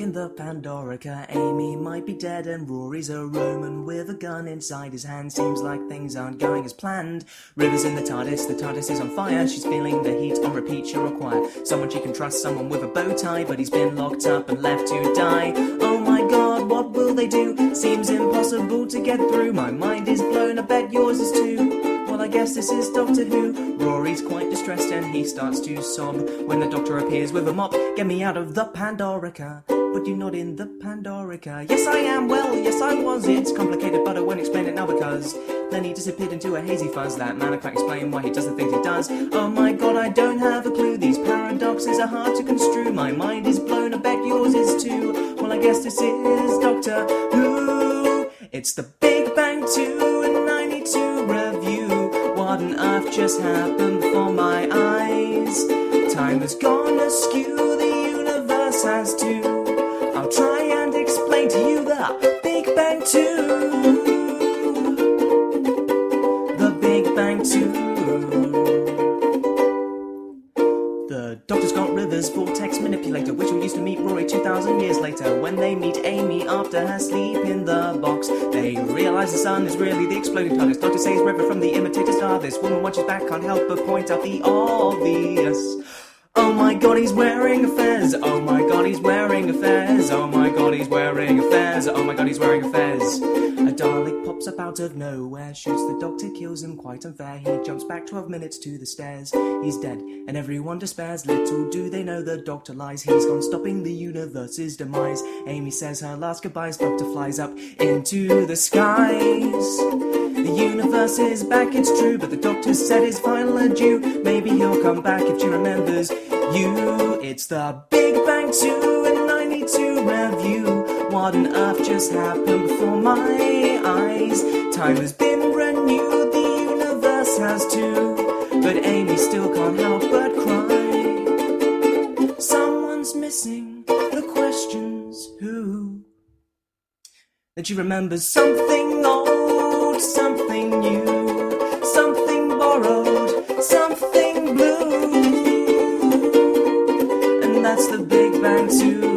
in the Pandorica. Amy might be dead and Rory's a Roman with a gun inside his hand. Seems like things aren't going as planned. River's in the TARDIS is on fire. She's feeling the heat on repeat. She'll require someone she can trust, someone with a bow tie, but he's been locked up and left to die. Oh my god, what will they do? Seems impossible to get through. My mind is blown, I bet yours is too. Well, I guess this is Doctor Who. Rory's quite distressed and he starts to sob when the Doctor appears with a mop. Get me out of the Pandorica. But you're not in the Pandorica. Yes, I am. Well, yes, I was. It's complicated, but I won't explain it now because then he disappeared into a hazy fuzz. That man, I can't explain why he does the things he does. Oh my god, I don't have a clue. These paradoxes are hard to construe. My mind is blown, I bet yours is too. Well, I guess this is Doctor Who. It's the Big Bang 2 and I need to review what on earth just happened before my eyes. Time has gone askew, the universe has too. I'll try and explain to you the Big Bang 2. The Big Bang 2. The Doctor's got River's vortex manipulator, which will used to meet Rory 2,000 years later. When they meet Amy after her sleep in the box, they realise the sun is really the exploding TARDIS. Doctor saves River from the imitator star. This woman watches back, can't help but point out the obvious. Oh my god, he's wearing a fez. Oh my god, he's wearing a fez. Oh my god, he's wearing a fez. Oh my god, he's wearing a fez. A Dalek pops up out of nowhere, shoots the Doctor, kills him, quite unfair. He jumps back 12 minutes to the stairs. He's dead, and everyone despairs. Little do they know the Doctor lies. He's gone, stopping the universe's demise. Amy says her last goodbyes. Doctor flies up into the skies. The universe is back, it's true, but the Doctor said his final adieu. Maybe he'll come back if she remembers you. It's the Big Bang 2 and I need to review what on earth just happened before my eyes. Time has been renewed, the universe has too, but Amy still can't help but cry. Someone's missing, the question's who. Then she remembers something old, something new, something borrowed, something blue. And that's the Big Bang 2.